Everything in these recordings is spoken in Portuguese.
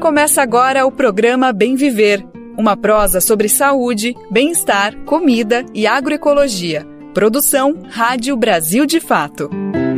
Começa agora o programa Bem Viver, uma prosa sobre saúde, bem-estar, comida e agroecologia. Produção Rádio Brasil de Fato.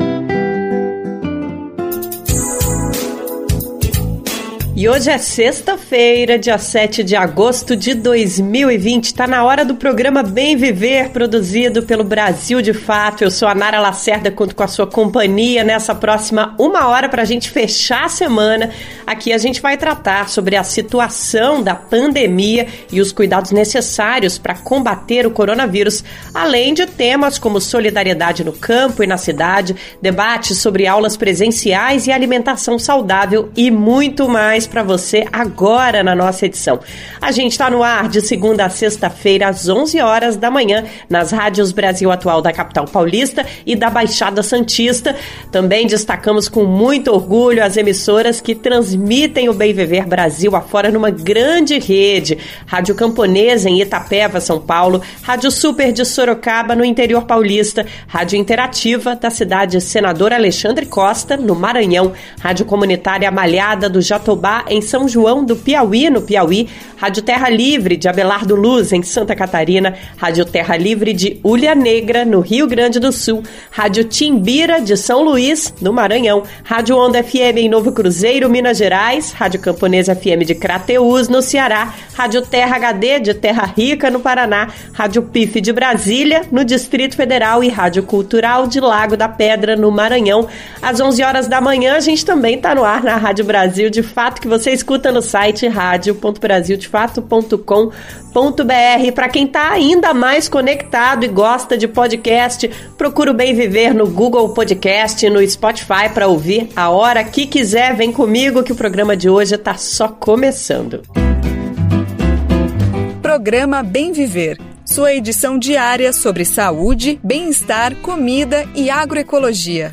E hoje é sexta-feira, dia 7 de agosto de 2020. Está na hora do programa Bem Viver, produzido pelo Brasil de Fato. Eu sou a Nara Lacerda, conto com a sua companhia nessa próxima uma hora para a gente fechar a semana. Aqui a gente vai tratar sobre a situação da pandemia e os cuidados necessários para combater o coronavírus, além de temas como solidariedade no campo e na cidade, debates sobre aulas presenciais e alimentação saudável e muito mais para você agora na nossa edição. A gente está no ar de segunda a sexta-feira às 11 horas da manhã nas rádios Brasil Atual da capital paulista e da Baixada Santista. Também destacamos com muito orgulho as emissoras que transmitem o Bem Viver Brasil afora numa grande rede. Rádio Camponesa em Itapeva, São Paulo, Rádio Super de Sorocaba no interior paulista, Rádio Interativa da cidade Senador Alexandre Costa no Maranhão, Rádio Comunitária Malhada do Jatobá em São João do Piauí, no Piauí, Rádio Terra Livre de Abelardo Luz, em Santa Catarina, Rádio Terra Livre de Ulha Negra, no Rio Grande do Sul, Rádio Timbira de São Luís, no Maranhão, Rádio Onda FM em Novo Cruzeiro, Minas Gerais, Rádio Camponesa FM de Crateús, no Ceará, Rádio Terra HD de Terra Rica, no Paraná, Rádio PIF de Brasília, no Distrito Federal e Rádio Cultural de Lago da Pedra, no Maranhão. Às 11 horas da manhã, a gente também está no ar na Rádio Brasil de Fato, que você escuta no site radio.brasildefato.com.br. Para quem está ainda mais conectado e gosta de podcast, procura o Bem Viver no Google Podcast, no Spotify para ouvir a hora que quiser. Vem comigo que o programa de hoje está só começando. Programa Bem Viver, sua edição diária sobre saúde, bem-estar, comida e agroecologia.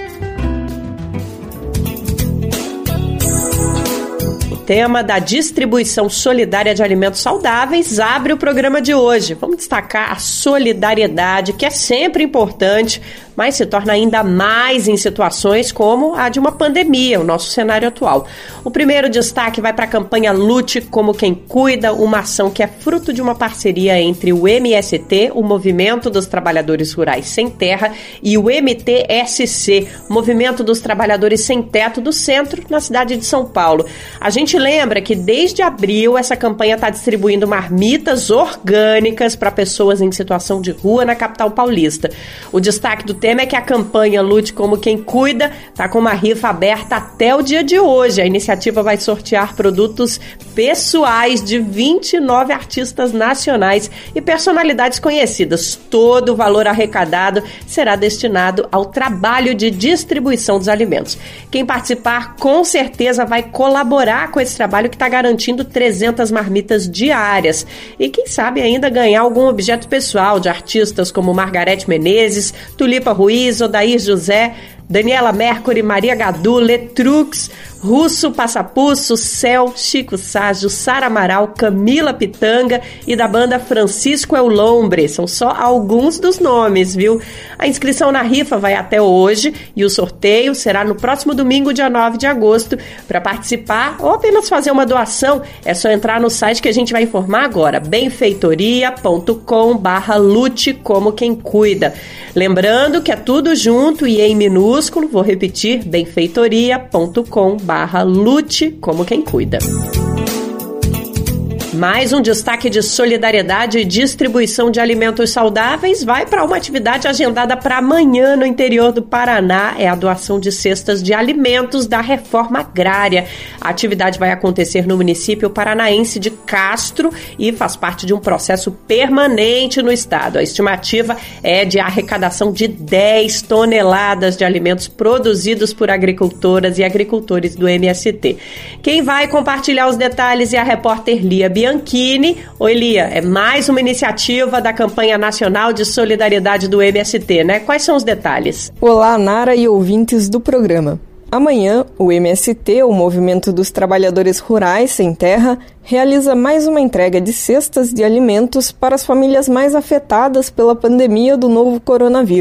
O tema da distribuição solidária de alimentos saudáveis abre o programa de hoje. Vamos destacar a solidariedade, que é sempre importante, mas se torna ainda mais em situações como a de uma pandemia, o nosso cenário atual. O primeiro destaque vai para a campanha Lute Como Quem Cuida, uma ação que é fruto de uma parceria entre o MST, o Movimento dos Trabalhadores Rurais Sem Terra, e o MTSC, Movimento dos Trabalhadores Sem Teto do Centro, na cidade de São Paulo. A gente lembra que desde abril essa campanha está distribuindo marmitas orgânicas para pessoas em situação de rua na capital paulista. O destaque do tema é que a campanha Lute Como Quem Cuida está com uma rifa aberta até o dia de hoje. A iniciativa vai sortear produtos pessoais de 29 artistas nacionais e personalidades conhecidas. Todo o valor arrecadado será destinado ao trabalho de distribuição dos alimentos. Quem participar com certeza vai colaborar com esse trabalho que está garantindo 300 marmitas diárias. E quem sabe ainda ganhar algum objeto pessoal de artistas como Margareth Menezes, Tulipa Ruiz, Odair José, Daniela Mercury, Maria Gadu, Letrux, Russo Passapusso, Céu, Chico Ságio, Sara Amaral, Camila Pitanga e da banda Francisco El Lombre. São só alguns dos nomes, viu? A inscrição na rifa vai até hoje e o sorteio será no próximo domingo, dia 9 de agosto. Para participar ou apenas fazer uma doação, é só entrar no site que a gente vai informar agora, benfeitoria.com/lute como quem cuida. Lembrando que é tudo junto e em minúsculo, vou repetir, benfeitoria.com/lute como quem cuida. Mais um destaque de solidariedade e distribuição de alimentos saudáveis vai para uma atividade agendada para amanhã no interior do Paraná. É a doação de cestas de alimentos da reforma agrária. A atividade vai acontecer no município paranaense de Castro e faz parte de um processo permanente no estado. A estimativa é de arrecadação de 10 toneladas de alimentos produzidos por agricultoras e agricultores do MST. Quem vai compartilhar os detalhes é a repórter Lia Bianchini. Oi, Lia, é mais uma iniciativa da campanha nacional de solidariedade do MST, né? Quais são os detalhes? Olá, Nara e ouvintes do programa. Amanhã, o MST, o Movimento dos Trabalhadores Rurais Sem Terra, realiza mais uma entrega de cestas de alimentos para as famílias mais afetadas pela pandemia do novo coronavírus.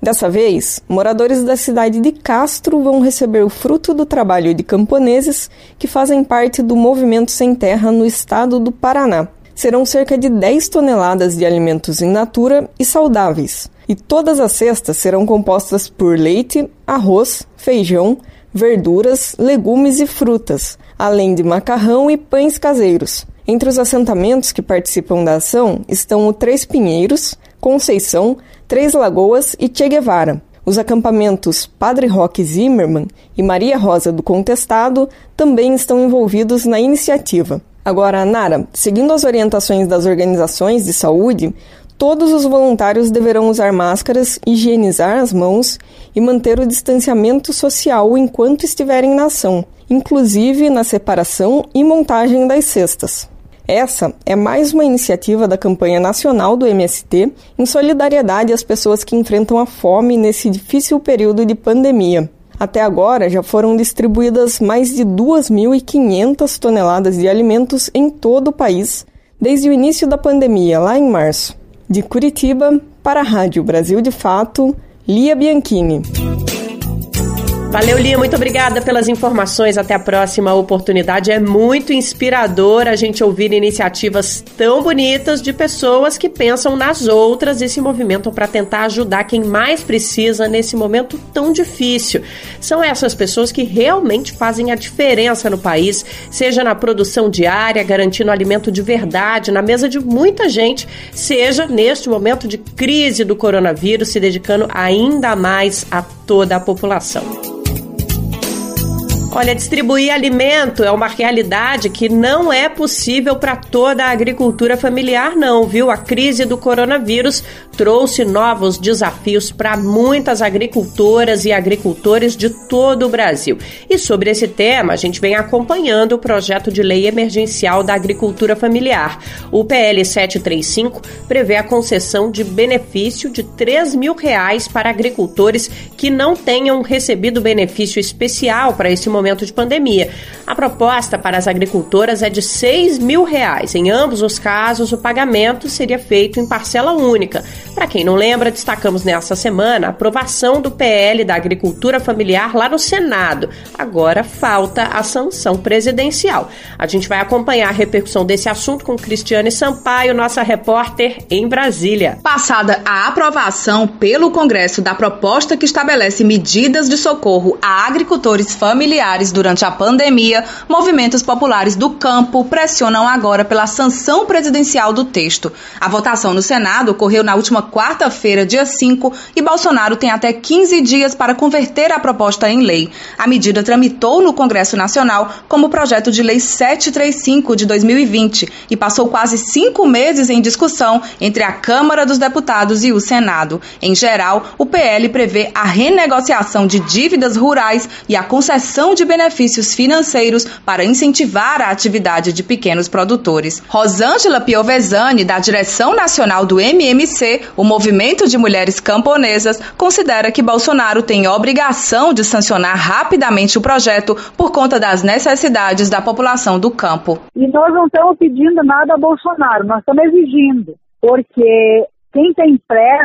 Dessa vez, moradores da cidade de Castro vão receber o fruto do trabalho de camponeses que fazem parte do Movimento Sem Terra no estado do Paraná. Serão cerca de 10 toneladas de alimentos in natura e saudáveis. E todas as cestas serão compostas por leite, arroz, feijão, verduras, legumes e frutas, além de macarrão e pães caseiros. Entre os assentamentos que participam da ação estão o Três Pinheiros, Conceição, Três Lagoas e Che Guevara. Os acampamentos Padre Roque Zimmermann e Maria Rosa do Contestado também estão envolvidos na iniciativa. Agora, Nara, seguindo as orientações das organizações de saúde, todos os voluntários deverão usar máscaras, higienizar as mãos e manter o distanciamento social enquanto estiverem na ação, inclusive na separação e montagem das cestas. Essa é mais uma iniciativa da campanha nacional do MST em solidariedade às pessoas que enfrentam a fome nesse difícil período de pandemia. Até agora, já foram distribuídas mais de 2.500 toneladas de alimentos em todo o país, desde o início da pandemia, lá em março. De Curitiba, para a Rádio Brasil de Fato, Lia Bianchini. Valeu, Lia, muito obrigada pelas informações. Até a próxima oportunidade. É muito inspirador a gente ouvir iniciativas tão bonitas de pessoas que pensam nas outras e se movimentam para tentar ajudar quem mais precisa nesse momento tão difícil. São essas pessoas que realmente fazem a diferença no país, seja na produção diária, garantindo alimento de verdade na mesa de muita gente, seja neste momento de crise do coronavírus, se dedicando ainda mais a toda a população. Olha, distribuir alimento é uma realidade que não é possível para toda a agricultura familiar, não, viu? A crise do coronavírus trouxe novos desafios para muitas agricultoras e agricultores de todo o Brasil. E sobre esse tema, a gente vem acompanhando o projeto de lei emergencial da agricultura familiar. O PL 735 prevê a concessão de benefício de R$ 3.000 para agricultores que não tenham recebido benefício especial para esse momento de pandemia. A proposta para as agricultoras é de R$ 6.000. Em ambos os casos, o pagamento seria feito em parcela única. Para quem não lembra, destacamos nessa semana a aprovação do PL da agricultura familiar lá no Senado. Agora falta a sanção presidencial. A gente vai acompanhar a repercussão desse assunto com Cristiane Sampaio, nossa repórter em Brasília. Passada a aprovação pelo Congresso da proposta que estabelece medidas de socorro a agricultores familiares durante a pandemia, movimentos populares do campo pressionam agora pela sanção presidencial do texto. A votação no Senado ocorreu na última quarta-feira, dia 5, e Bolsonaro tem até 15 dias para converter a proposta em lei. A medida tramitou no Congresso Nacional como projeto de lei 735 de 2020 e passou quase 5 meses em discussão entre a Câmara dos Deputados e o Senado. Em geral, o PL prevê a renegociação de dívidas rurais e a concessão de benefícios financeiros para incentivar a atividade de pequenos produtores. Rosângela Piovesani, da direção nacional do MMC, o Movimento de Mulheres Camponesas, considera que Bolsonaro tem obrigação de sancionar rapidamente o projeto por conta das necessidades da população do campo. E nós não estamos pedindo nada a Bolsonaro, nós estamos exigindo, porque quem tem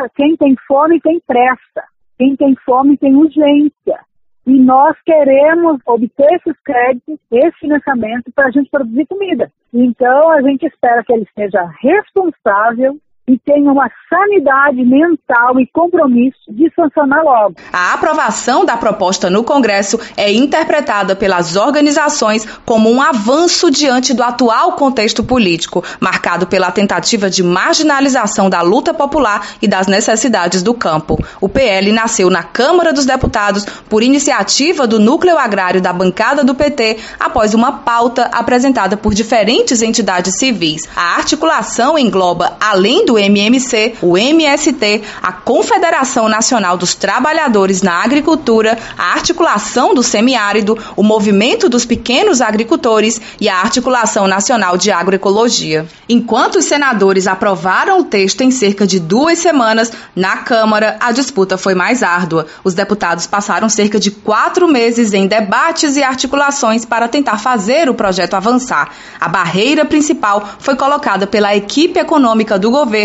fome tem pressa, quem tem fome tem urgência. E nós queremos obter esses créditos, esse financiamento para a gente produzir comida. Então a gente espera que ele seja responsável e tenha uma sanidade mental e compromisso de sancionar logo. A aprovação da proposta no Congresso é interpretada pelas organizações como um avanço diante do atual contexto político, marcado pela tentativa de marginalização da luta popular e das necessidades do campo. O PL nasceu na Câmara dos Deputados por iniciativa do Núcleo Agrário da bancada do PT, após uma pauta apresentada por diferentes entidades civis. A articulação engloba, além do MMC, o MST, a Confederação Nacional dos Trabalhadores na Agricultura, a Articulação do Semiárido, o Movimento dos Pequenos Agricultores e a Articulação Nacional de Agroecologia. Enquanto os senadores aprovaram o texto em cerca de 2 semanas, na Câmara a disputa foi mais árdua. Os deputados passaram cerca de 4 meses em debates e articulações para tentar fazer o projeto avançar. A barreira principal foi colocada pela equipe econômica do governo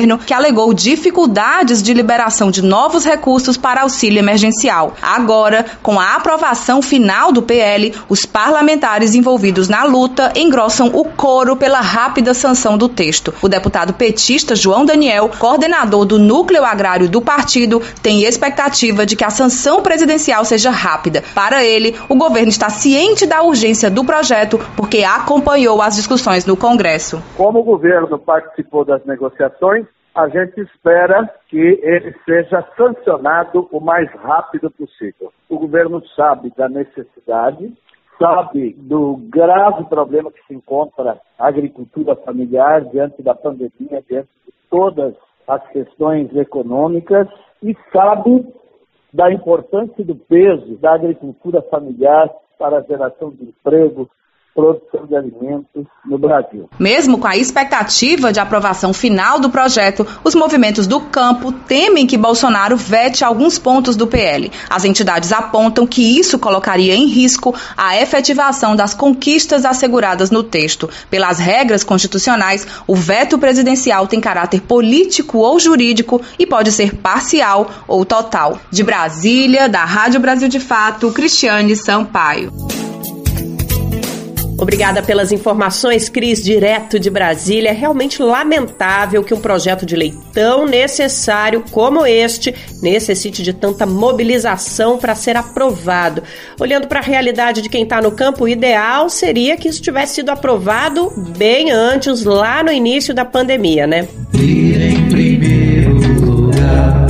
governo, que alegou dificuldades de liberação de novos recursos para auxílio emergencial. Agora, com a aprovação final do PL, os parlamentares envolvidos na luta engrossam o coro pela rápida sanção do texto. O deputado petista João Daniel, coordenador do núcleo agrário do partido, tem expectativa de que a sanção presidencial seja rápida. Para ele, o governo está ciente da urgência do projeto porque acompanhou as discussões no Congresso. Como o governo participou das negociações, a gente espera que ele seja sancionado o mais rápido possível. O governo sabe da necessidade, sabe do grave problema que se encontra a agricultura familiar diante da pandemia, diante de todas as questões econômicas, e sabe da importância e do peso da agricultura familiar para a geração de emprego, produção de alimentos no Brasil. Mesmo com a expectativa de aprovação final do projeto, os movimentos do campo temem que Bolsonaro vete alguns pontos do PL. As entidades apontam que isso colocaria em risco a efetivação das conquistas asseguradas no texto. Pelas regras constitucionais, o veto presidencial tem caráter político ou jurídico e pode ser parcial ou total. De Brasília, da Rádio Brasil de Fato, Cristiane Sampaio. Obrigada pelas informações, Cris, direto de Brasília. É realmente lamentável que um projeto de lei tão necessário como este necessite de tanta mobilização para ser aprovado. Olhando para a realidade de quem está no campo, o ideal seria que isso tivesse sido aprovado bem antes, lá no início da pandemia, né? Em primeiro lugar,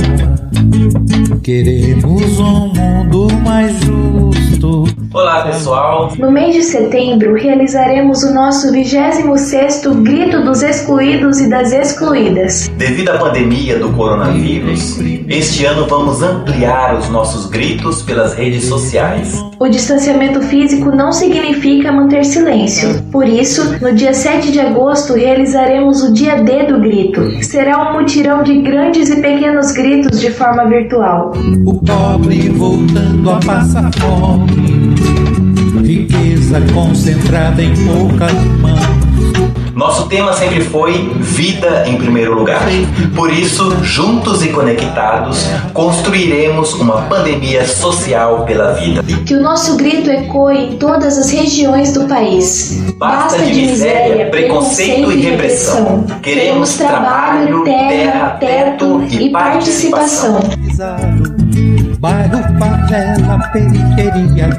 queremos um mundo mais justo. Olá, pessoal! No mês de setembro, realizaremos o nosso 26º Grito dos Excluídos e das Excluídas. Devido à pandemia do coronavírus, este ano vamos ampliar os nossos gritos pelas redes sociais. O distanciamento físico não significa manter silêncio. Por isso, no dia 7 de agosto, realizaremos o Dia D do Grito. Será um mutirão de grandes e pequenos gritos de forma virtual. O pobre voltando a passar fome, riqueza concentrada em poucas mãos. Nosso tema sempre foi vida em primeiro lugar. Por isso, juntos e conectados, construiremos uma pandemia social pela vida. Que o nosso grito ecoe em todas as regiões do país. Basta de miséria, preconceito e repressão. Queremos trabalho, terra, teto e participação. Bairro, favela, periferia,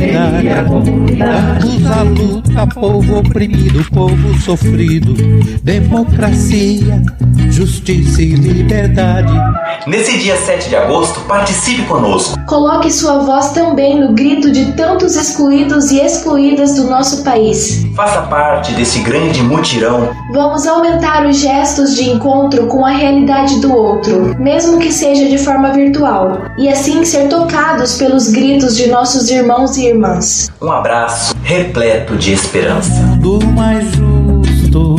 comunidade. Vamos à luta, povo oprimido, povo sofrido. Democracia, justiça e liberdade. Nesse dia 7 de agosto, participe conosco. Coloque sua voz também no grito de tantos excluídos e excluídas do nosso país. Faça parte desse grande mutirão. Vamos aumentar os gestos de encontro com a realidade do outro, mesmo que seja de forma virtual, e assim ser tocados pelos gritos de nossos irmãos e irmãs. Um abraço repleto de esperança. Do mais justo,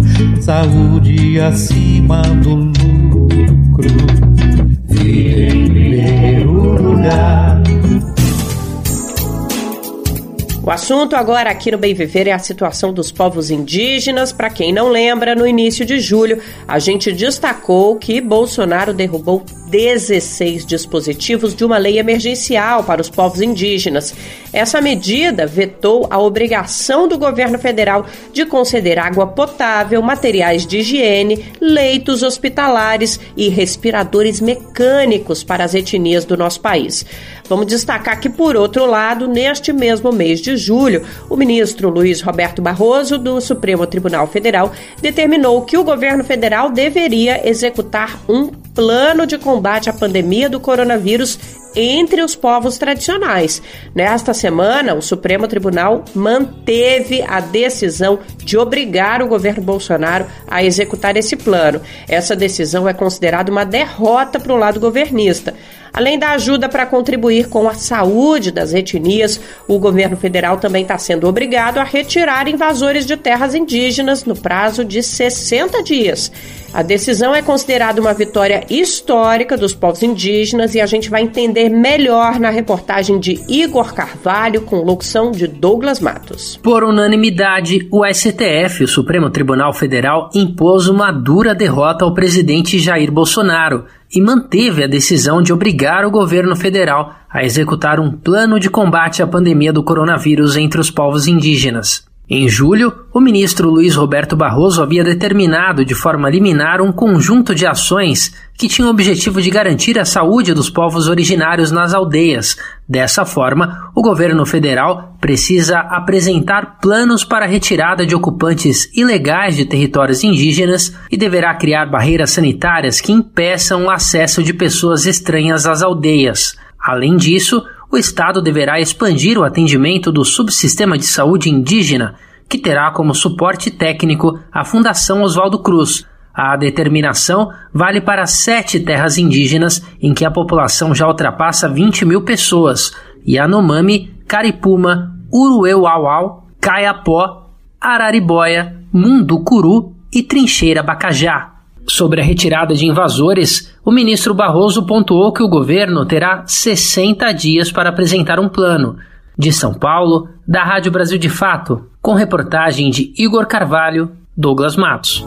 saúde acima do lucro, em primeiro lugar. O assunto agora aqui no Bem Viver é a situação dos povos indígenas. Para quem não lembra, no início de julho, a gente destacou que Bolsonaro derrubou 16 dispositivos de uma lei emergencial para os povos indígenas. Essa medida vetou a obrigação do governo federal de conceder água potável, materiais de higiene, leitos hospitalares e respiradores mecânicos para as etnias do nosso país. Vamos destacar que, por outro lado, neste mesmo mês de julho, o ministro Luiz Roberto Barroso, do Supremo Tribunal Federal, determinou que o governo federal deveria executar um plano de combate à pandemia do coronavírus entre os povos tradicionais. Nesta semana, o Supremo Tribunal manteve a decisão de obrigar o governo Bolsonaro a executar esse plano. Essa decisão é considerada uma derrota para o lado governista. Além da ajuda para contribuir com a saúde das etnias, o governo federal também está sendo obrigado a retirar invasores de terras indígenas no prazo de 60 dias. A decisão é considerada uma vitória histórica dos povos indígenas e a gente vai entender melhor na reportagem de Igor Carvalho, com locução de Douglas Matos. Por unanimidade, o STF, o Supremo Tribunal Federal, impôs uma dura derrota ao presidente Jair Bolsonaro e manteve a decisão de obrigar o governo federal a executar um plano de combate à pandemia do coronavírus entre os povos indígenas. Em julho, o ministro Luiz Roberto Barroso havia determinado de forma liminar um conjunto de ações que tinham o objetivo de garantir a saúde dos povos originários nas aldeias. Dessa forma, o governo federal precisa apresentar planos para a retirada de ocupantes ilegais de territórios indígenas e deverá criar barreiras sanitárias que impeçam o acesso de pessoas estranhas às aldeias. Além disso, o Estado deverá expandir o atendimento do Subsistema de Saúde Indígena, que terá como suporte técnico a Fundação Oswaldo Cruz. A determinação vale para 7 terras indígenas em que a população já ultrapassa 20 mil pessoas: Yanomami, Caripuma, Urueuauau, Caiapó, Araribóia, Munducuru e Trincheira Bacajá. Sobre a retirada de invasores, o ministro Barroso pontuou que o governo terá 60 dias para apresentar um plano. De São Paulo, da Rádio Brasil de Fato, com reportagem de Igor Carvalho, Douglas Matos.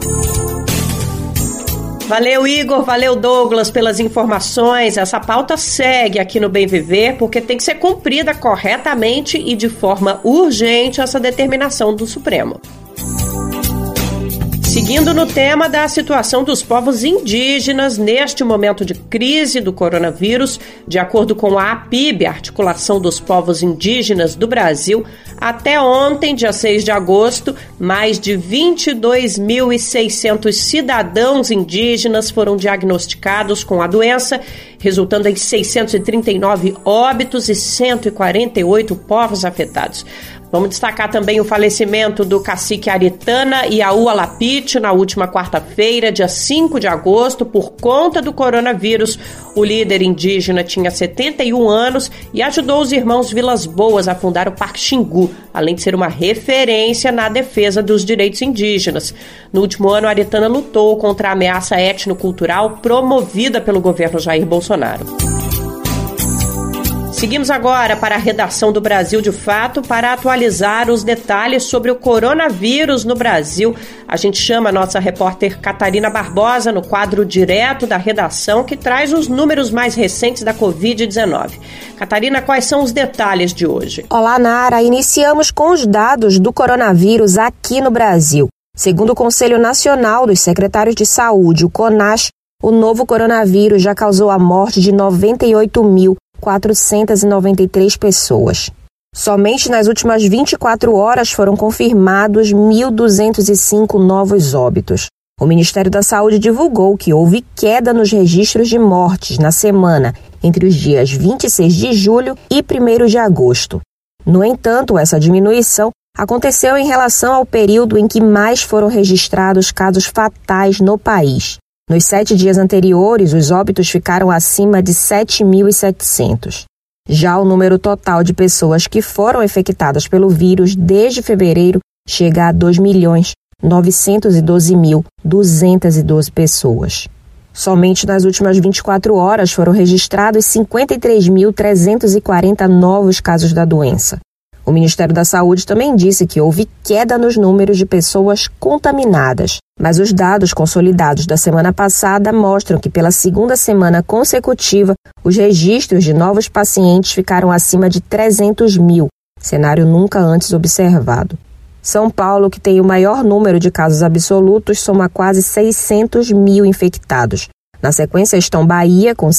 Valeu, Igor, valeu, Douglas, pelas informações. Essa pauta segue aqui no Bem Viver porque tem que ser cumprida corretamente e de forma urgente essa determinação do Supremo. Seguindo no tema da situação dos povos indígenas neste momento de crise do coronavírus, de acordo com a APIB, a Articulação dos Povos Indígenas do Brasil, até ontem, dia 6 de agosto, mais de 22.600 cidadãos indígenas foram diagnosticados com a doença, resultando em 639 óbitos e 148 povos afetados. Vamos destacar também o falecimento do cacique Aritana Iaú Alapite na última quarta-feira, dia 5 de agosto, por conta do coronavírus. O líder indígena tinha 71 anos e ajudou os irmãos Vilas Boas a fundar o Parque Xingu, além de ser uma referência na defesa dos direitos indígenas. No último ano, Aritana lutou contra a ameaça étnico-cultural promovida pelo governo Jair Bolsonaro. Seguimos agora para a redação do Brasil de Fato para atualizar os detalhes sobre o coronavírus no Brasil. A gente chama a nossa repórter Catarina Barbosa no quadro direto da redação que traz os números mais recentes da Covid-19. Catarina, quais são os detalhes de hoje? Olá, Nara. Iniciamos com os dados do coronavírus aqui no Brasil. Segundo o Conselho Nacional dos Secretários de Saúde, o CONAS, o novo coronavírus já causou a morte de 98.493 pessoas. Somente nas últimas 24 horas foram confirmados 1.205 novos óbitos. O Ministério da Saúde divulgou que houve queda nos registros de mortes na semana entre os dias 26 de julho e 1º de agosto. No entanto, essa diminuição aconteceu em relação ao período em que mais foram registrados casos fatais no país. Nos 7 dias anteriores, os óbitos ficaram acima de 7.700. Já o número total de pessoas que foram infectadas pelo vírus desde fevereiro chega a 2.912.212 pessoas. Somente nas últimas 24 horas foram registrados 53.340 novos casos da doença. O Ministério da Saúde também disse que houve queda nos números de pessoas contaminadas, mas os dados consolidados da semana passada mostram que pela segunda semana consecutiva, os registros de novos pacientes ficaram acima de 300 mil, cenário nunca antes observado. São Paulo, que tem o maior número de casos absolutos, soma quase 600 mil infectados. Na sequência estão Bahia, com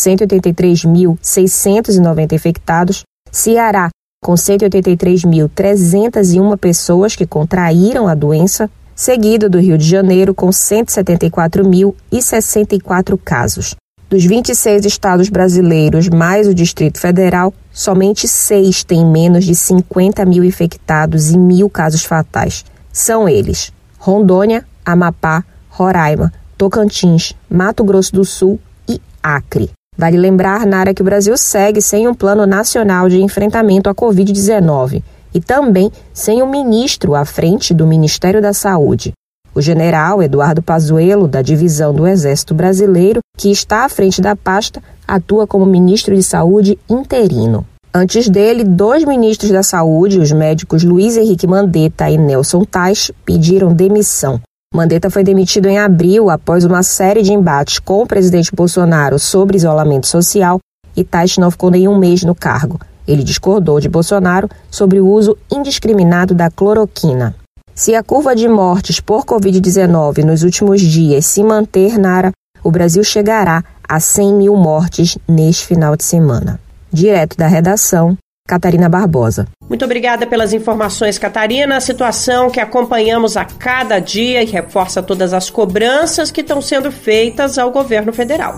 183.690 infectados, Ceará, com 183.301 pessoas que contraíram a doença, seguido do Rio de Janeiro, com 174.064 casos. Dos 26 estados brasileiros, mais o Distrito Federal, somente 6 têm menos de 50 mil infectados e 1.000 casos fatais. São eles: Rondônia, Amapá, Roraima, Tocantins, Mato Grosso do Sul e Acre. Vale lembrar, Nara, que o Brasil segue sem um plano nacional de enfrentamento à Covid-19 e também sem um ministro à frente do Ministério da Saúde. O general Eduardo Pazuello, da divisão do Exército Brasileiro, que está à frente da pasta, atua como ministro de Saúde interino. Antes dele, 2 ministros da Saúde, os médicos Luiz Henrique Mandetta e Nelson Teich, pediram demissão. Mandetta foi demitido em abril após uma série de embates com o presidente Bolsonaro sobre isolamento social e Teich não ficou nem um mês no cargo. Ele discordou de Bolsonaro sobre o uso indiscriminado da cloroquina. Se a curva de mortes por Covid-19 nos últimos dias se manter, Nara, o Brasil chegará a 100 mil mortes neste final de semana. Direto da redação, Catarina Barbosa. Muito obrigada pelas informações, Catarina. A situação que acompanhamos a cada dia e reforça todas as cobranças que estão sendo feitas ao governo federal.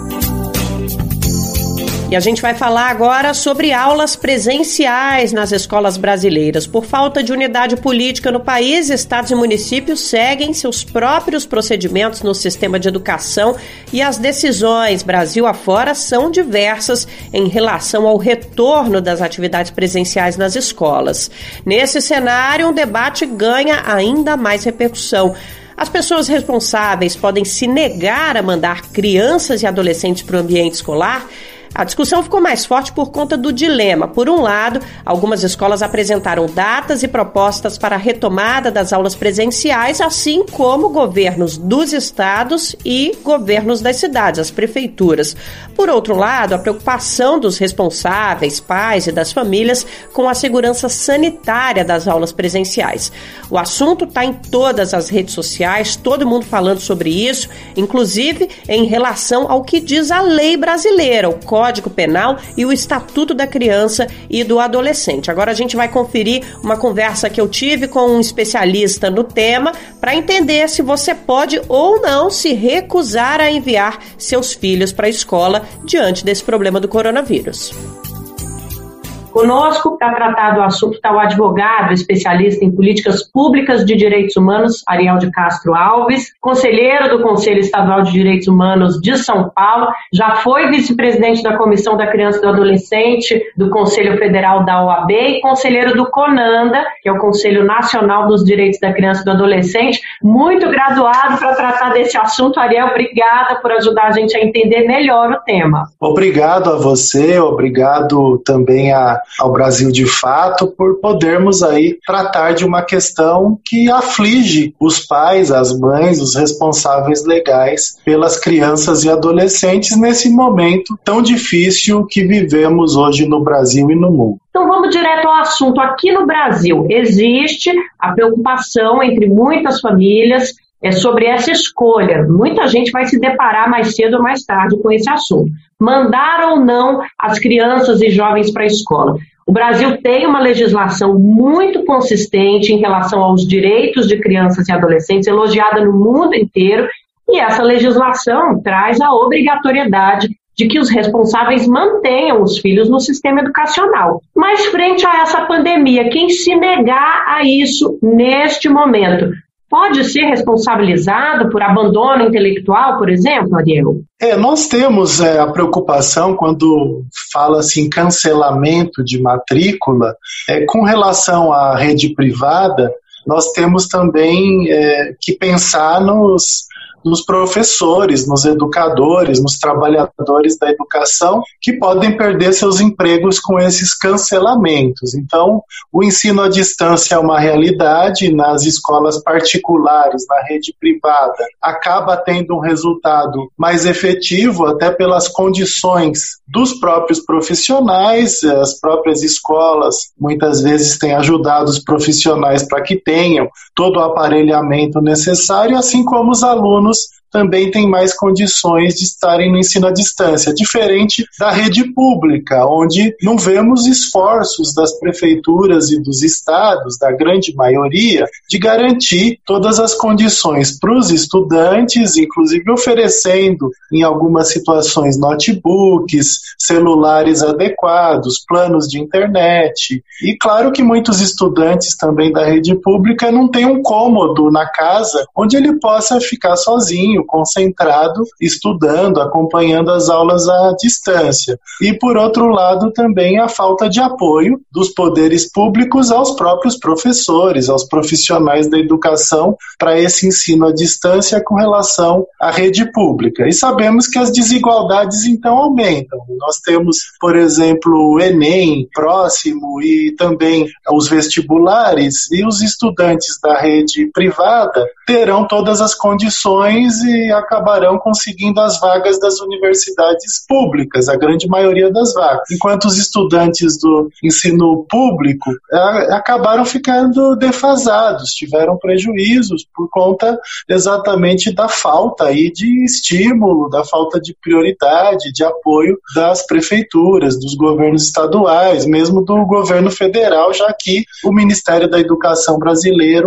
E a gente vai falar agora sobre aulas presenciais nas escolas brasileiras. Por falta de unidade política no país, estados e municípios seguem seus próprios procedimentos no sistema de educação e as decisões Brasil afora são diversas em relação ao retorno das atividades presenciais nas escolas. Nesse cenário, um debate ganha ainda mais repercussão. As pessoas responsáveis podem se negar a mandar crianças e adolescentes para o ambiente escolar. A discussão ficou mais forte por conta do dilema. Por um lado, algumas escolas apresentaram datas e propostas para a retomada das aulas presenciais, assim como governos dos estados e governos das cidades, as prefeituras. Por outro lado, a preocupação dos responsáveis, pais e das famílias com a segurança sanitária das aulas presenciais. O assunto está em todas as redes sociais, todo mundo falando sobre isso, inclusive em relação ao que diz a lei brasileira, o Código Penal e o Estatuto da Criança e do Adolescente. Agora a gente vai conferir uma conversa que eu tive com um especialista no tema para entender se você pode ou não se recusar a enviar seus filhos para a escola diante desse problema do coronavírus. Conosco, para tratar do assunto, está o advogado especialista em políticas públicas de direitos humanos, Ariel de Castro Alves, conselheiro do Conselho Estadual de Direitos Humanos de São Paulo, já foi vice-presidente da Comissão da Criança e do Adolescente do Conselho Federal da OAB e conselheiro do CONANDA, que é o Conselho Nacional dos Direitos da Criança e do Adolescente, muito graduado para tratar desse assunto. Ariel, obrigada por ajudar a gente a entender melhor o tema. Obrigado a você, obrigado também ao Brasil de Fato por podermos aí tratar de uma questão que aflige os pais, as mães, os responsáveis legais pelas crianças e adolescentes nesse momento tão difícil que vivemos hoje no Brasil e no mundo. Então vamos direto ao assunto. Aqui no Brasil existe a preocupação entre muitas famílias sobre essa escolha. Muita gente vai se deparar mais cedo ou mais tarde com esse assunto. Mandar ou não as crianças e jovens para a escola. O Brasil tem uma legislação muito consistente em relação aos direitos de crianças e adolescentes, elogiada no mundo inteiro, e essa legislação traz a obrigatoriedade de que os responsáveis mantenham os filhos no sistema educacional. Mas frente a essa pandemia, quem se negar a isso neste momento pode ser responsabilizado por abandono intelectual, por exemplo, Ariel? Nós temos a preocupação quando fala-se em cancelamento de matrícula. Com relação à rede privada, nós temos também que pensar nos professores, nos educadores, nos trabalhadores da educação que podem perder seus empregos com esses cancelamentos. Então, o ensino à distância é uma realidade nas escolas particulares, na rede privada. Acaba tendo um resultado mais efetivo, até pelas condições dos próprios profissionais. As próprias escolas muitas vezes têm ajudado os profissionais para que tenham todo o aparelhamento necessário, assim como os alunos também têm mais condições de estarem no ensino à distância, diferente da rede pública, onde não vemos esforços das prefeituras e dos estados, da grande maioria, de garantir todas as condições para os estudantes, inclusive oferecendo, em algumas situações, notebooks, celulares adequados, planos de internet. E claro que muitos estudantes também da rede pública não têm um cômodo na casa onde ele possa ficar sozinho, sozinho, concentrado, estudando, acompanhando as aulas à distância. E, por outro lado, também a falta de apoio dos poderes públicos aos próprios professores, aos profissionais da educação para esse ensino à distância com relação à rede pública. E sabemos que as desigualdades, então, aumentam. Nós temos, por exemplo, o Enem próximo e também os vestibulares, e os estudantes da rede privada terão todas as condições e acabarão conseguindo as vagas das universidades públicas, a grande maioria das vagas. Enquanto os estudantes do ensino público acabaram ficando defasados, tiveram prejuízos por conta exatamente da falta aí de estímulo, da falta de prioridade, de apoio das prefeituras, dos governos estaduais, mesmo do governo federal, já que o Ministério da Educação brasileiro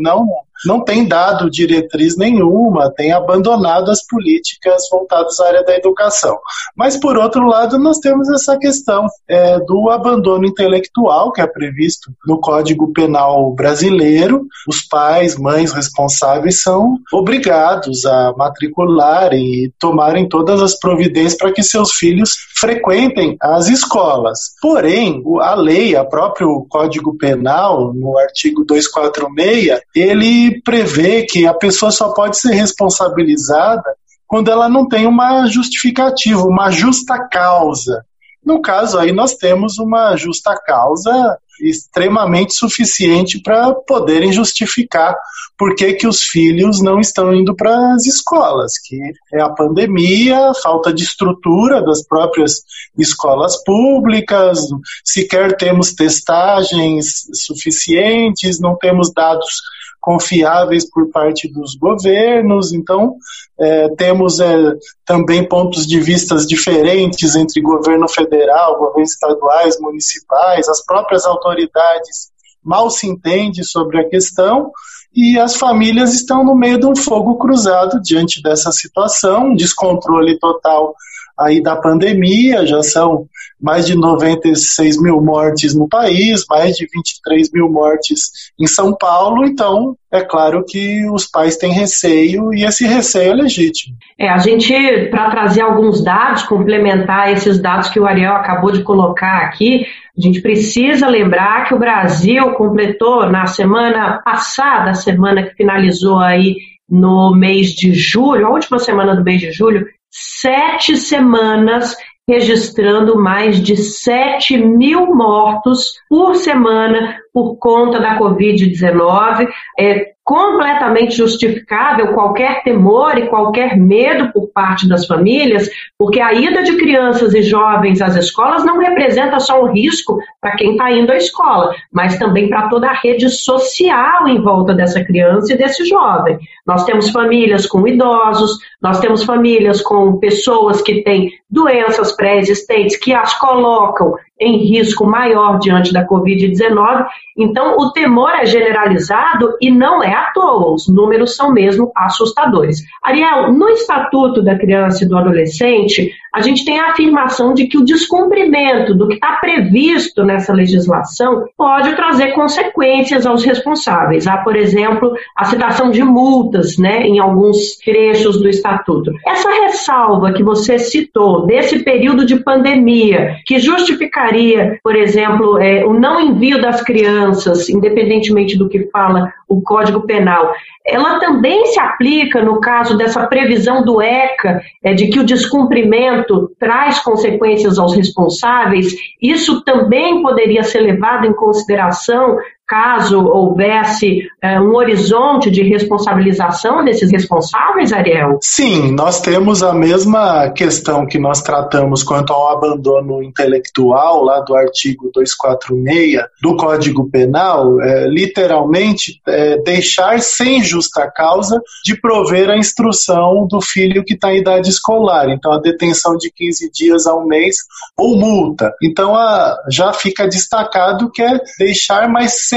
não tem dado diretriz nenhuma, tem abandonado as políticas voltadas à área da educação. Mas, por outro lado, nós temos essa questão do abandono intelectual, que é previsto no Código Penal brasileiro. Os pais, mães responsáveis são obrigados a matricularem e tomarem todas as providências para que seus filhos frequentem as escolas. Porém, a lei, o próprio Código Penal, no artigo 246, ele prevê que a pessoa só pode ser responsabilizada quando ela não tem uma justificativa, uma justa causa. No caso, aí nós temos uma justa causa extremamente suficiente para poderem justificar por que os filhos não estão indo para as escolas, que é a pandemia, a falta de estrutura das próprias escolas públicas, sequer temos testagens suficientes, não temos dados confiáveis por parte dos governos, então temos também pontos de vista diferentes entre governo federal, governos estaduais, municipais, as próprias autoridades mal se entendem sobre a questão e as famílias estão no meio de um fogo cruzado diante dessa situação, um descontrole total aí da pandemia, já são mais de 96 mil mortes no país, mais de 23 mil mortes em São Paulo, então é claro que os pais têm receio e esse receio é legítimo. A gente, para trazer alguns dados, complementar esses dados que o Ariel acabou de colocar aqui, a gente precisa lembrar que o Brasil completou na semana passada, a semana que finalizou aí no mês de julho, a última semana do mês de julho, 7 semanas registrando mais de 7 mil mortos por semana por conta da Covid-19. É completamente justificável qualquer temor e qualquer medo por parte das famílias, porque a ida de crianças e jovens às escolas não representa só um risco para quem está indo à escola, mas também para toda a rede social em volta dessa criança e desse jovem. Nós temos famílias com idosos, nós temos famílias com pessoas que têm doenças pré-existentes que as colocam em risco maior diante da Covid-19. Então, o temor é generalizado e não é à toa, os números são mesmo assustadores. Ariel, no Estatuto da Criança e do Adolescente, a gente tem a afirmação de que o descumprimento do que está previsto nessa legislação pode trazer consequências aos responsáveis. Há, por exemplo, a citação de multas, em alguns trechos do Estatuto. Essa ressalva que você citou desse período de pandemia, que justificaria, por exemplo, o não envio das crianças, independentemente do que fala o Código Penal, ela também se aplica no caso dessa previsão do ECA, de que o descumprimento traz consequências aos responsáveis. Isso também poderia ser levado em consideração caso houvesse um horizonte de responsabilização desses responsáveis, Ariel? Sim, nós temos a mesma questão que nós tratamos quanto ao abandono intelectual, lá do artigo 246 do Código Penal, literalmente deixar sem justa causa de prover a instrução do filho que está em idade escolar. Então, a detenção de 15 dias a um mês ou multa. Então, já fica destacado que é deixar, mas sem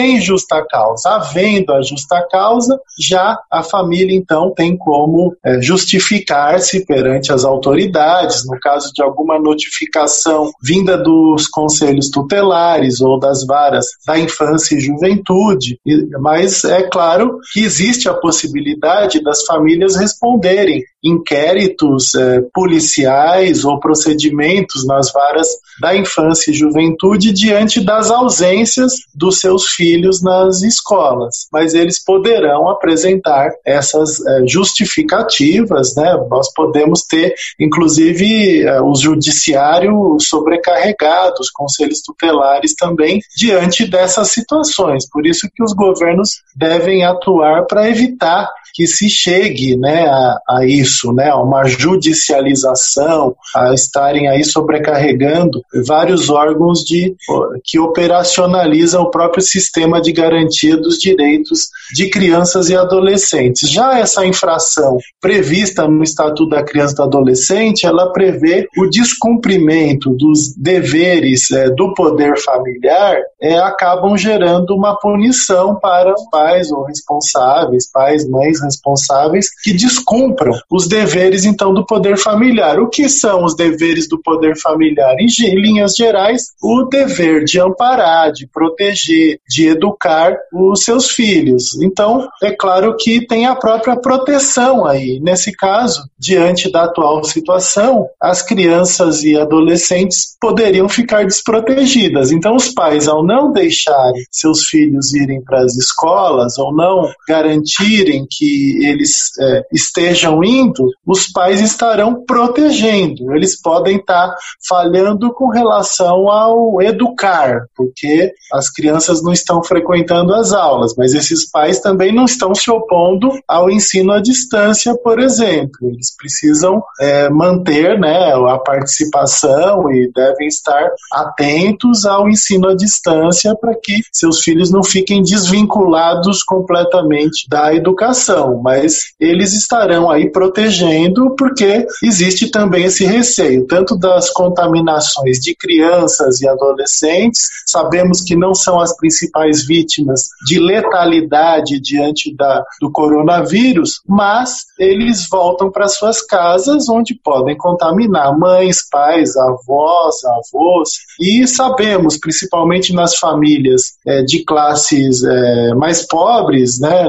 sem justa causa. Havendo a justa causa, já a família, então, tem como justificar-se perante as autoridades, no caso de alguma notificação vinda dos conselhos tutelares ou das varas da infância e juventude, mas é claro que existe a possibilidade das famílias responderem inquéritos policiais ou procedimentos nas varas da infância e juventude diante das ausências dos seus filhos nas escolas, mas eles poderão apresentar essas justificativas, né? Nós podemos ter, inclusive, o judiciário sobrecarregado, os conselhos tutelares também, diante dessas situações. Por isso que os governos devem atuar para evitar que se chegue, né, a isso, né, a uma judicialização, a estarem aí sobrecarregando vários órgãos que operacionalizam o próprio sistema de garantia dos direitos de crianças e adolescentes. Já essa infração prevista no Estatuto da Criança e do Adolescente, ela prevê o descumprimento dos deveres do poder familiar, acabam gerando uma punição para os pais ou responsáveis, pais, mães responsáveis, que descumpram os deveres, então, do poder familiar. O que são os deveres do poder familiar? Em linhas gerais, o dever de amparar, de proteger, de educar os seus filhos. Então, é claro que tem a própria proteção aí. Nesse caso, diante da atual situação, as crianças e adolescentes poderiam ficar desprotegidas. Então, os pais, ao não deixarem seus filhos irem para as escolas ou não garantirem que eles estejam indo, os pais estarão protegendo. Eles podem estar falhando com relação ao educar, porque as crianças não estão frequentando as aulas, mas esses pais também não estão se opondo ao ensino à distância, por exemplo. Eles precisam manter, né, a participação e devem estar atentos ao ensino à distância para que seus filhos não fiquem desvinculados completamente da educação. Mas eles estarão aí protegendo, porque existe também esse receio, tanto das contaminações de crianças e adolescentes. Sabemos que não são as principais vítimas de letalidade diante do coronavírus, mas eles voltam para suas casas, onde podem contaminar mães, pais, avós, avós, e sabemos, principalmente nas famílias de classes mais pobres, né,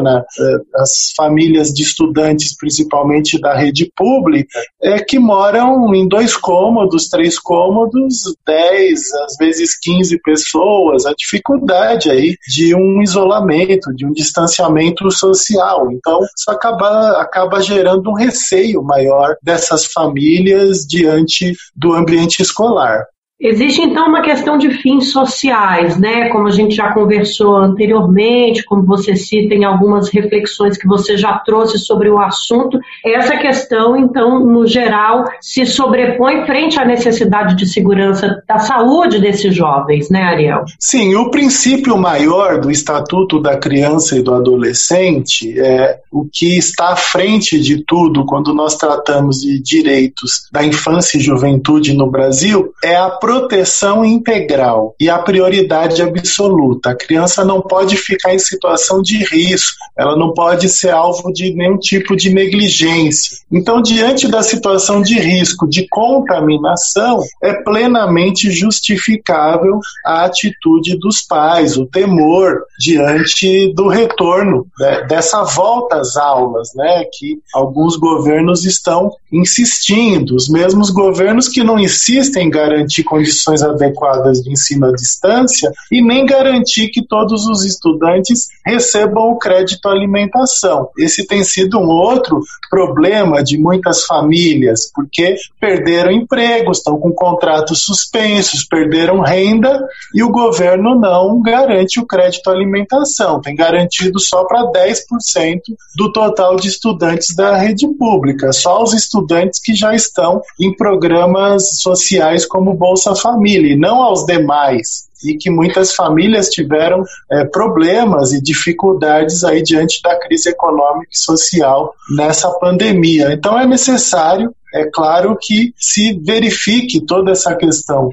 as famílias de estudantes, principalmente da rede pública, que moram em 2 cômodos, 3 cômodos, 10, às vezes 15 pessoas, a dificuldade aí de um isolamento, de um distanciamento social. Então, isso acaba gerando um receio maior dessas famílias diante do ambiente escolar. Existe, então, uma questão de fins sociais, né? Como a gente já conversou anteriormente, como você cita em algumas reflexões que você já trouxe sobre o assunto, essa questão, então, no geral, se sobrepõe frente à necessidade de segurança da saúde desses jovens, né, Ariel? Sim, o princípio maior do Estatuto da Criança e do Adolescente, o que está à frente de tudo quando nós tratamos de direitos da infância e juventude no Brasil, é a proteção integral e a prioridade absoluta. A criança não pode ficar em situação de risco, ela não pode ser alvo de nenhum tipo de negligência. Então, diante da situação de risco de contaminação, é plenamente justificável a atitude dos pais, o temor diante do retorno, dessa volta às aulas, né, que alguns governos estão insistindo, os mesmos governos que não insistem em garantir condições adequadas de ensino à distância e nem garantir que todos os estudantes recebam o crédito alimentação. Esse tem sido um outro problema de muitas famílias, porque perderam empregos, estão com contratos suspensos, perderam renda e o governo não garante o crédito alimentação, tem garantido só para 10% do total de estudantes da rede pública, só os estudantes que já estão em programas sociais como Bolsa Família, e não aos demais, e que muitas famílias tiveram problemas e dificuldades aí diante da crise econômica e social nessa pandemia. Então é necessário é claro que se verifique toda essa questão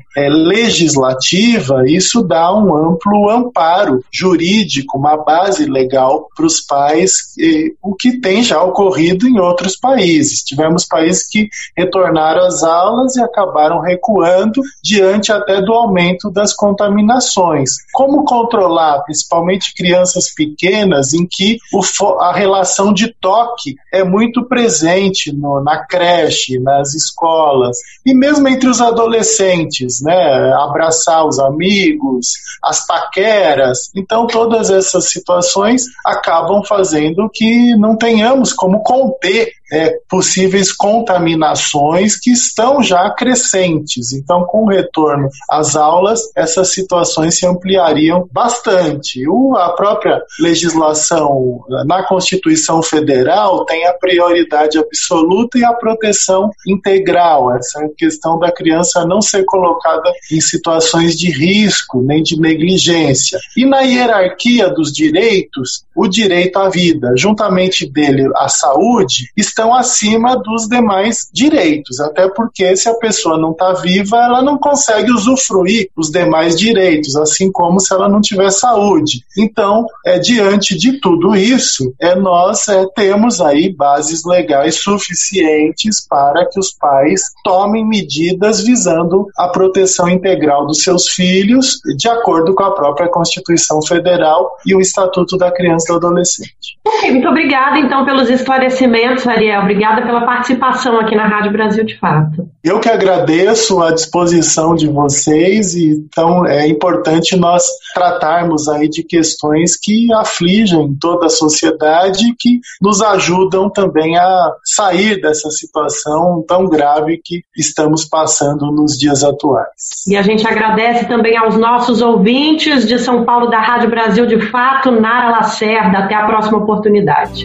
legislativa, isso dá um amplo amparo jurídico, uma base legal para os pais, o que tem já ocorrido em outros países. Tivemos países que retornaram às aulas e acabaram recuando diante até do aumento das contaminações. Como controlar, principalmente crianças pequenas, em que a relação de toque é muito presente na creche, nas escolas, e mesmo entre os adolescentes, né? Abraçar os amigos, as paqueras. Então, todas essas situações acabam fazendo que não tenhamos como conter possíveis contaminações que estão já crescentes. Então, com o retorno às aulas, essas situações se ampliariam bastante. A própria legislação na Constituição Federal tem a prioridade absoluta e a proteção integral, essa questão da criança não ser colocada em situações de risco, nem de negligência. E na hierarquia dos direitos, o direito à vida, juntamente dele a saúde, estão acima dos demais direitos, até porque se a pessoa não está viva, ela não consegue usufruir os demais direitos, assim como se ela não tiver saúde. Então, diante de tudo isso, nós temos aí bases legais suficientes para que os pais tomem medidas visando a proteção integral dos seus filhos, de acordo com a própria Constituição Federal e o Estatuto da Criança e do Adolescente. Ok, muito obrigada então pelos esclarecimentos, Ariel. Obrigada pela participação aqui na Rádio Brasil de Fato. Eu que agradeço a disposição de vocês, e então é importante nós tratarmos aí de questões que afligem toda a sociedade, que nos ajudam também a sair dessa situação tão grave que estamos passando nos dias atuais. E a gente agradece também aos nossos ouvintes de São Paulo da Rádio Brasil de Fato, Nara Lacerda. Até a próxima oportunidade.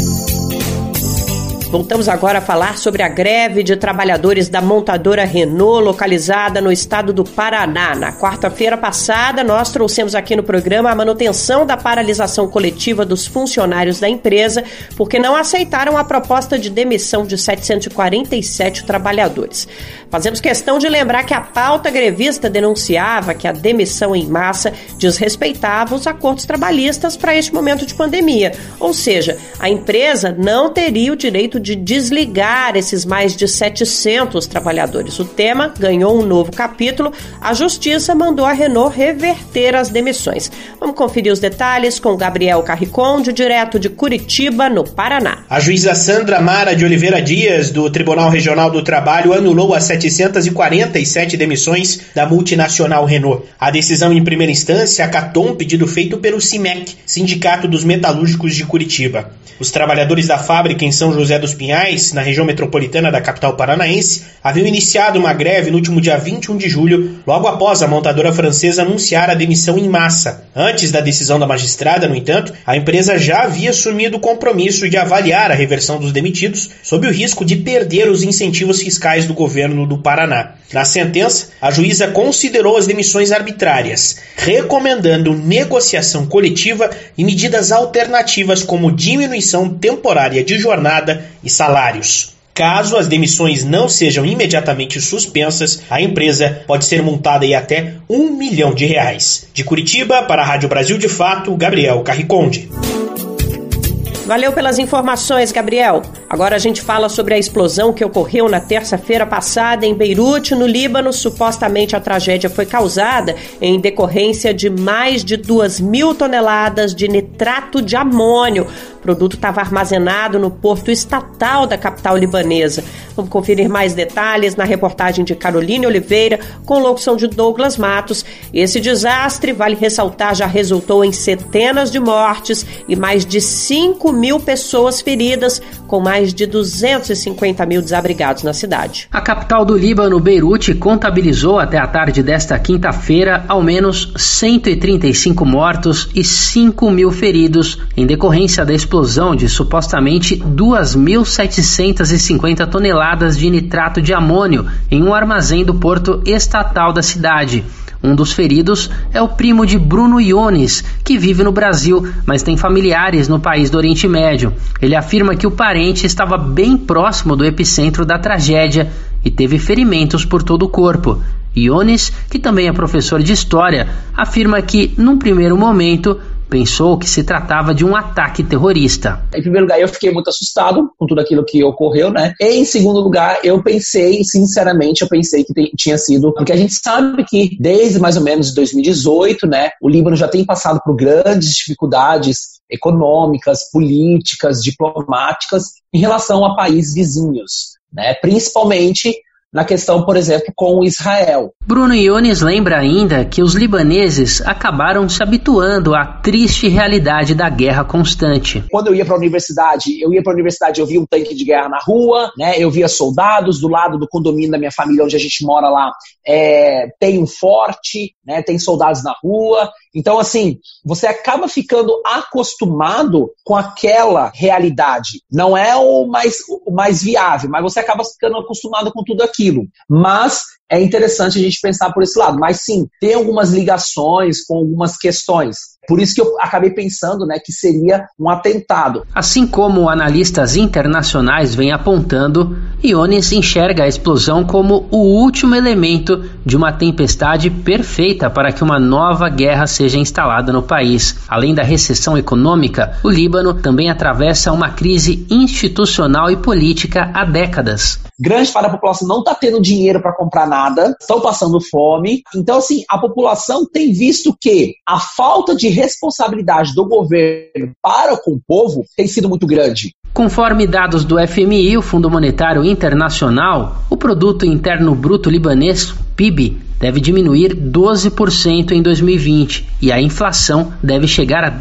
Voltamos agora a falar sobre a greve de trabalhadores da montadora Renault, localizada no estado do Paraná. Na quarta-feira passada, nós trouxemos aqui no programa a manutenção da paralisação coletiva dos funcionários da empresa, porque não aceitaram a proposta de demissão de 747 trabalhadores. Fazemos questão de lembrar que a pauta grevista denunciava que a demissão em massa desrespeitava os acordos trabalhistas para este momento de pandemia, ou seja, a empresa não teria o direito de desligar esses mais de 700 trabalhadores. O tema ganhou um novo capítulo. A Justiça mandou a Renault reverter as demissões. Vamos conferir os detalhes com Gabriel Carriconde, direto de Curitiba, no Paraná. A juíza Sandra Mara de Oliveira Dias, do Tribunal Regional do Trabalho, anulou as 747 demissões da multinacional Renault. A decisão em primeira instância acatou um pedido feito pelo CIMEC, Sindicato dos Metalúrgicos de Curitiba. Os trabalhadores da fábrica em São José dos Pinhais, na região metropolitana da capital paranaense, haviam iniciado uma greve no último dia 21 de julho, logo após a montadora francesa anunciar a demissão em massa. Antes da decisão da magistrada, no entanto, a empresa já havia assumido o compromisso de avaliar a reversão dos demitidos sob o risco de perder os incentivos fiscais do governo do Paraná. Na sentença, a juíza considerou as demissões arbitrárias, recomendando negociação coletiva e medidas alternativas como diminuição temporária de jornada e salários. Caso as demissões não sejam imediatamente suspensas, a empresa pode ser multada em até R$1 milhão. De Curitiba, para a Rádio Brasil de Fato, Gabriel Carriconde. Valeu pelas informações, Gabriel. Agora a gente fala sobre a explosão que ocorreu na terça-feira passada em Beirute, no Líbano. Supostamente a tragédia foi causada em decorrência de mais de 2.000 toneladas de nitrato de amônio. O produto estava armazenado no porto estatal da capital libanesa. Vamos conferir mais detalhes na reportagem de Caroline Oliveira, com locução de Douglas Matos. Esse desastre, vale ressaltar, já resultou em centenas de mortes e mais de 5.000 pessoas feridas, com mais de 250 mil desabrigados na cidade. A capital do Líbano, Beirute, contabilizou até a tarde desta quinta-feira ao menos 135 mortos e 5.000 feridos em decorrência da explosão de supostamente 2.750 toneladas de nitrato de amônio em um armazém do porto estatal da cidade. Um dos feridos é o primo de Bruno Iones, que vive no Brasil, mas tem familiares no país do Oriente Médio. Ele afirma que o parente estava bem próximo do epicentro da tragédia e teve ferimentos por todo o corpo. Iones, que também é professor de história, afirma que, num primeiro momento, pensou que se tratava de um ataque terrorista. Em primeiro lugar, eu fiquei muito assustado com tudo aquilo que ocorreu, né? E em segundo lugar, eu pensei que tinha sido... Porque a gente sabe que desde mais ou menos 2018, né, o Líbano já tem passado por grandes dificuldades econômicas, políticas, diplomáticas em relação a países vizinhos, né? Principalmente na questão, por exemplo, com Israel. Bruno Iones lembra ainda que os libaneses acabaram se habituando à triste realidade da guerra constante. Quando eu ia para a universidade, eu via um tanque de guerra na rua, né? Eu via soldados do lado do condomínio da minha família, onde a gente mora lá, tem um forte, né? Tem soldados na rua. Então, assim, você acaba ficando acostumado com aquela realidade. Não é o mais viável, mas você acaba ficando acostumado com tudo aquilo. Mas é interessante a gente pensar por esse lado. Mas sim, tem algumas ligações com algumas questões. Por isso que eu acabei pensando, né, que seria um atentado. Assim como analistas internacionais vêm apontando, Iones enxerga a explosão como o último elemento de uma tempestade perfeita para que uma nova guerra seja instalada no país. Além da recessão econômica, o Líbano também atravessa uma crise institucional e política há décadas. Grande parte da população não está tendo dinheiro para comprar nada, estão passando fome. Então, assim, a população tem visto que a falta de responsabilidade do governo para com o povo tem sido muito grande. Conforme dados do FMI, o Fundo Monetário Internacional, o Produto Interno Bruto Libanês, PIB, deve diminuir 12% em 2020 e a inflação deve chegar a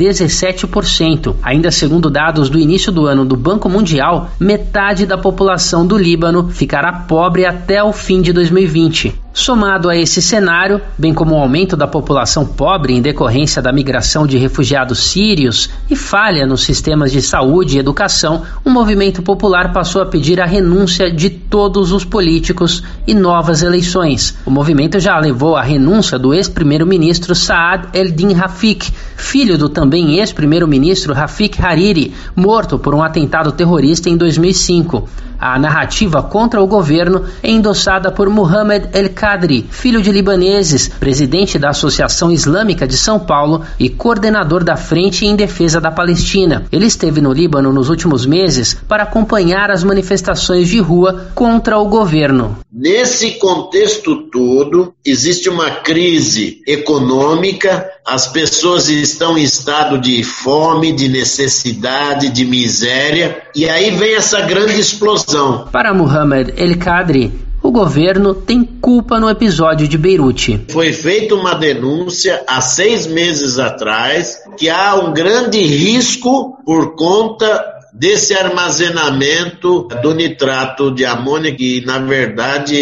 17%. Ainda segundo dados do início do ano do Banco Mundial, metade da população do Líbano ficará pobre até o fim de 2020. Somado a esse cenário, bem como o aumento da população pobre em decorrência da migração de refugiados sírios e falha nos sistemas de saúde e educação, um movimento popular passou a pedir a renúncia de todos os políticos e novas eleições. O movimento já levou à renúncia do ex-primeiro-ministro Saad el-Din Rafik, filho do também ex-primeiro-ministro Rafik Hariri, morto por um atentado terrorista em 2005. A narrativa contra o governo é endossada por Mohamed El-Kadri, filho de libaneses, presidente da Associação Islâmica de São Paulo e coordenador da Frente em Defesa da Palestina. Ele esteve no Líbano nos últimos meses para acompanhar as manifestações de rua contra o governo. Nesse contexto todo, existe uma crise econômica, as pessoas estão em estado de fome, de necessidade, de miséria, e aí vem essa grande explosão. Para Mohamed El-Kadri, o governo tem culpa no episódio de Beirute. Foi feita uma denúncia há 6 meses atrás que há um grande risco por conta desse armazenamento do nitrato de amônia, que na verdade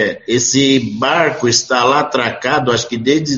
esse barco está lá atracado, acho que desde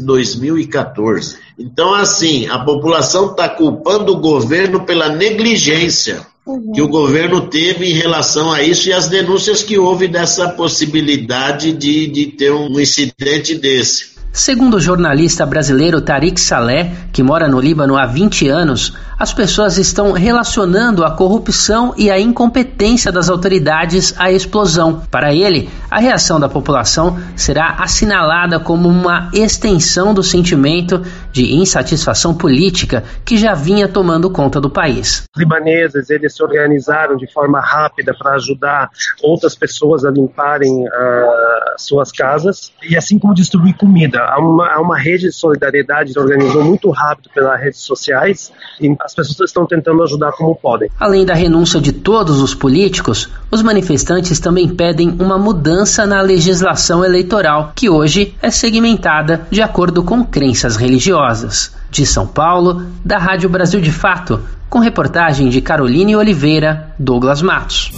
2014. Então, assim, a população está culpando o governo pela negligência que o governo teve em relação a isso e as denúncias que houve dessa possibilidade de ter um incidente desse. Segundo o jornalista brasileiro Tariq Saleh, que mora no Líbano há 20 anos, as pessoas estão relacionando a corrupção e a incompetência das autoridades à explosão. Para ele, a reação da população será assinalada como uma extensão do sentimento de insatisfação política que já vinha tomando conta do país. Os libaneses, eles se organizaram de forma rápida para ajudar outras pessoas a limparem suas casas e assim como distribuir comida. Há uma rede de solidariedade que se organizou muito rápido pelas redes sociais e as pessoas estão tentando ajudar como podem. Além da renúncia de todos os políticos, os manifestantes também pedem uma mudança na legislação eleitoral, que hoje é segmentada de acordo com crenças religiosas. De São Paulo, da Rádio Brasil de Fato, com reportagem de Caroline Oliveira, Douglas Matos.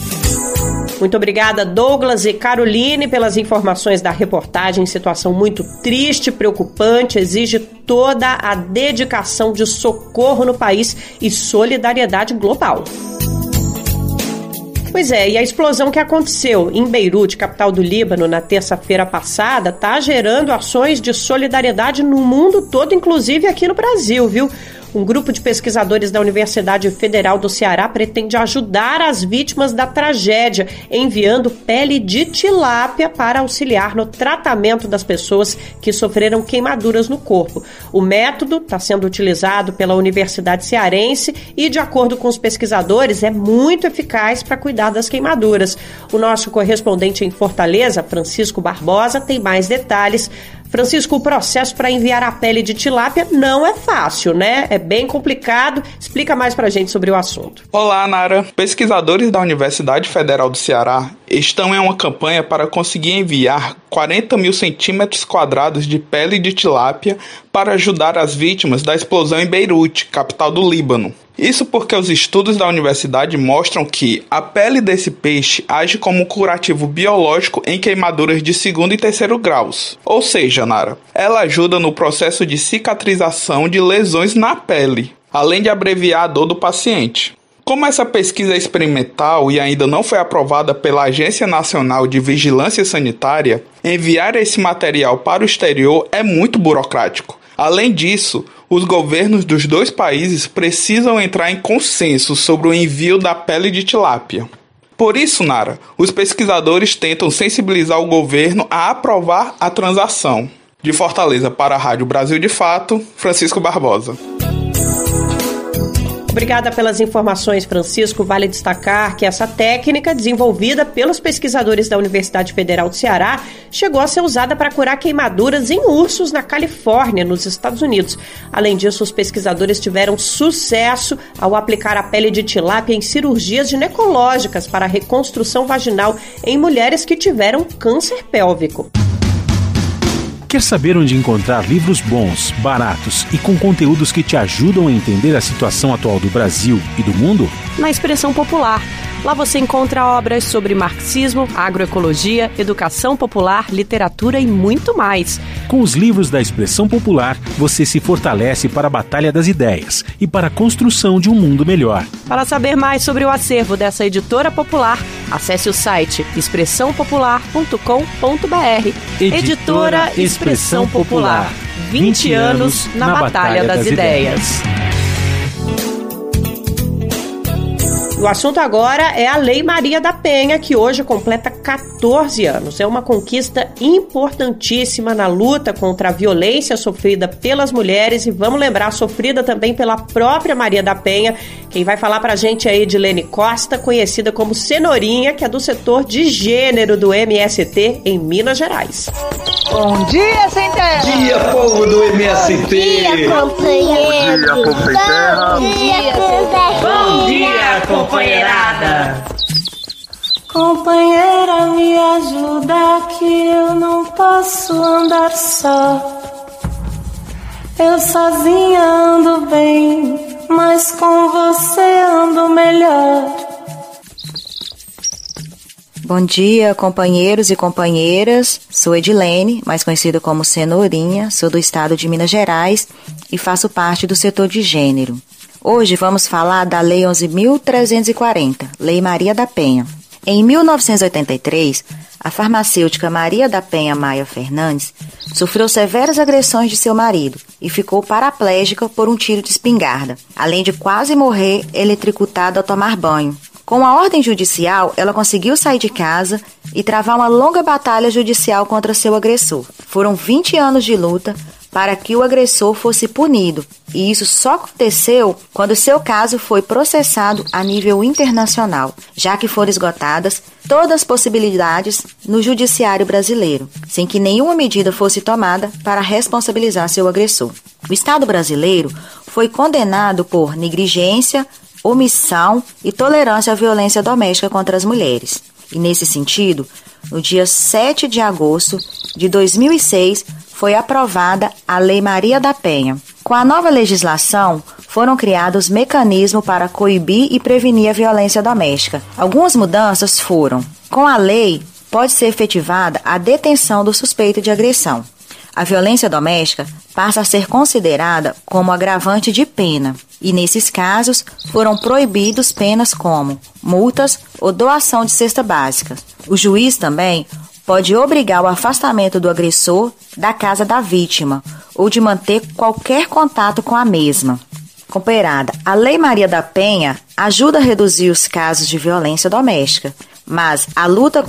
Muito obrigada, Douglas e Caroline, pelas informações da reportagem. Situação muito triste, preocupante, exige toda a dedicação de socorro no país e solidariedade global. Pois é, e a explosão que aconteceu em Beirute, capital do Líbano, na terça-feira passada, está gerando ações de solidariedade no mundo todo, inclusive aqui no Brasil, viu? Um grupo de pesquisadores da Universidade Federal do Ceará pretende ajudar as vítimas da tragédia, enviando pele de tilápia para auxiliar no tratamento das pessoas que sofreram queimaduras no corpo. O método está sendo utilizado pela Universidade Cearense e, de acordo com os pesquisadores, é muito eficaz para cuidar das queimaduras. O nosso correspondente em Fortaleza, Francisco Barbosa, tem mais detalhes. Francisco, o processo para enviar a pele de tilápia não é fácil, né? É bem complicado. Explica mais pra gente sobre o assunto. Olá, Nara. Pesquisadores da Universidade Federal do Ceará estão em uma campanha para conseguir enviar 40 mil centímetros quadrados de pele de tilápia para ajudar as vítimas da explosão em Beirute, capital do Líbano. Isso porque os estudos da universidade mostram que a pele desse peixe age como um curativo biológico em queimaduras de 2º e 3º graus. Ou seja, Nara, ela ajuda no processo de cicatrização de lesões na pele, além de abreviar a dor do paciente. Como essa pesquisa é experimental e ainda não foi aprovada pela Agência Nacional de Vigilância Sanitária, enviar esse material para o exterior é muito burocrático. Além disso, os governos dos dois países precisam entrar em consenso sobre o envio da pele de tilápia. Por isso, Nara, os pesquisadores tentam sensibilizar o governo a aprovar a transação. De Fortaleza para a Rádio Brasil de Fato, Francisco Barbosa. Obrigada pelas informações, Francisco. Vale destacar que essa técnica, desenvolvida pelos pesquisadores da Universidade Federal do Ceará, chegou a ser usada para curar queimaduras em ursos na Califórnia, nos Estados Unidos. Além disso, os pesquisadores tiveram sucesso ao aplicar a pele de tilápia em cirurgias ginecológicas para a reconstrução vaginal em mulheres que tiveram câncer pélvico. Quer saber onde encontrar livros bons, baratos e com conteúdos que te ajudam a entender a situação atual do Brasil e do mundo? Na Expressão Popular. Lá você encontra obras sobre marxismo, agroecologia, educação popular, literatura e muito mais. Com os livros da Expressão Popular, você se fortalece para a batalha das ideias e para a construção de um mundo melhor. Para saber mais sobre o acervo dessa editora popular, acesse o site expressãopopular.com.br. Editora Expressão Popular. 20 anos na batalha das ideias. O assunto agora é a Lei Maria da Penha, que hoje completa 14 anos. É uma conquista importantíssima na luta contra a violência sofrida pelas mulheres e, vamos lembrar, sofrida também pela própria Maria da Penha. Quem vai falar pra gente é a Edilene Costa, conhecida como Cenourinha, que é do setor de gênero do MST em Minas Gerais. Bom dia, Sem Terra! Bom dia, povo do MST! Bom dia, companheiro! Bom dia, povo Sem Terra! Bom dia, Bom dia, companheirada! Companheira, me ajuda que eu não posso andar só. Eu sozinha ando bem, mas com você ando melhor. Bom dia, companheiros e companheiras. Sou Edilene, mais conhecida como Cenourinha, sou do estado de Minas Gerais e faço parte do setor de gênero. Hoje vamos falar da Lei 11.340, Lei Maria da Penha. Em 1983, a farmacêutica Maria da Penha Maia Fernandes sofreu severas agressões de seu marido e ficou paraplégica por um tiro de espingarda, além de quase morrer eletrocutada ao tomar banho. Com a ordem judicial, ela conseguiu sair de casa e travar uma longa batalha judicial contra seu agressor. Foram 20 anos de luta para que o agressor fosse punido, e isso só aconteceu quando seu caso foi processado a nível internacional, já que foram esgotadas todas as possibilidades no judiciário brasileiro, sem que nenhuma medida fosse tomada para responsabilizar seu agressor. O Estado brasileiro foi condenado por negligência, omissão e tolerância à violência doméstica contra as mulheres. E nesse sentido, no dia 7 de agosto de 2006, foi aprovada a Lei Maria da Penha. Com a nova legislação, foram criados mecanismos para coibir e prevenir a violência doméstica. Algumas mudanças foram: com a lei, pode ser efetivada a detenção do suspeito de agressão. A violência doméstica passa a ser considerada como agravante de pena. E nesses casos foram proibidos penas como multas ou doação de cesta básica. O juiz também pode obrigar o afastamento do agressor da casa da vítima ou de manter qualquer contato com a mesma. Companheirada, a Lei Maria da Penha ajuda a reduzir os casos de violência doméstica, mas a luta